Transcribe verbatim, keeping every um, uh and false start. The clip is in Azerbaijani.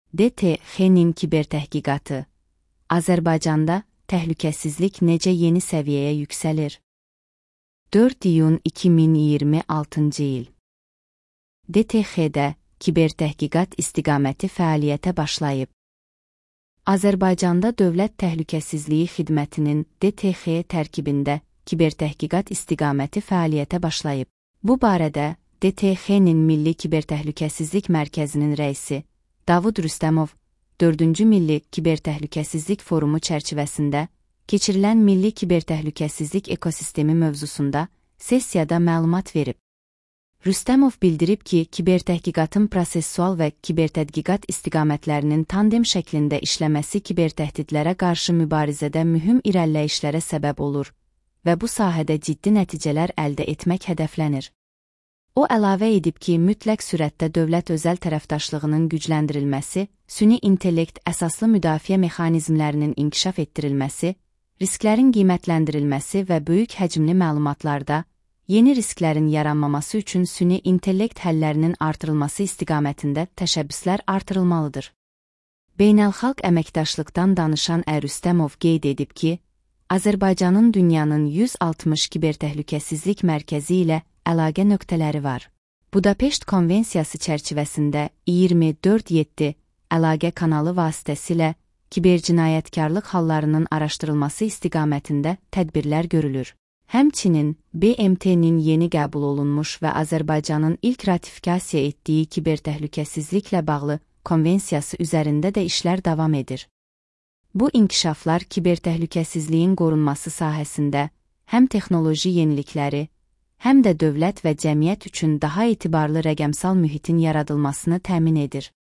D T X-nin kibertəhqiqatı. Azərbaycanda təhlükəsizlik necə yeni səviyyəyə yüksəlir? dörd iyun iki min iyirmi altıncı il. D T X-də kibertəhqiqat istiqaməti fəaliyyətə başlayıb. Azərbaycanda Dövlət Təhlükəsizliyi Xidmətinin D T X tərkibində kibertəhqiqat istiqaməti fəaliyyətə başlayıb. Bu barədə D T X-nin Milli Kibertəhlükəsizlik Mərkəzinin rəisi Davud Rüstəmov dördüncü Milli Kibertəhlükəsizlik Forumu çərçivəsində keçirilən Milli Kibertəhlükəsizlik Ekosistemi mövzusunda sessiyada məlumat verib. Rüstəmov bildirib ki, kibertəhqiqatın prosessual və kibertədqiqat istiqamətlərinin tandem şəklində işləməsi kibertəhdidlərə qarşı mübarizədə mühüm irəliləyişlərə səbəb olur və bu sahədə ciddi nəticələr əldə etmək hədəflənir. O əlavə edib ki, mütləq sürətdə dövlət-özəl tərəfdaşlığının gücləndirilməsi, süni intellekt əsaslı müdafiə mexanizmlərinin inkişaf etdirilməsi, risklərin qiymətləndirilməsi və böyük həcmli məlumatlarda yeni risklərin yaranmaması üçün süni intellekt həllərinin artırılması istiqamətində təşəbbüslər artırılmalıdır. Beynəlxalq əməkdaşlıqdan danışan Ə. Rüstəmov qeyd edib ki, Azərbaycanın dünyanın yüz altmış kibertəhlükəsizlik mərkəzi ilə əlaqə nöqtələri var. Budapeşt Konvensiyası çərçivəsində iyirmi dörd yeddi əlaqə kanalı vasitəsilə kibercinayətkarlıq hallarının araşdırılması istiqamətində tədbirlər görülür. Həmçinin B M T-nin yeni qəbul olunmuş və Azərbaycanın ilk ratifikasiya etdiyi kibertəhlükəsizliklə bağlı konvensiyası üzərində də işlər davam edir. Bu inkişaflar kibertəhlükəsizliyin qorunması sahəsində həm texnoloji yenilikləri, həm də dövlət və cəmiyyət üçün daha etibarlı rəqəmsal mühitin yaradılmasını təmin edir.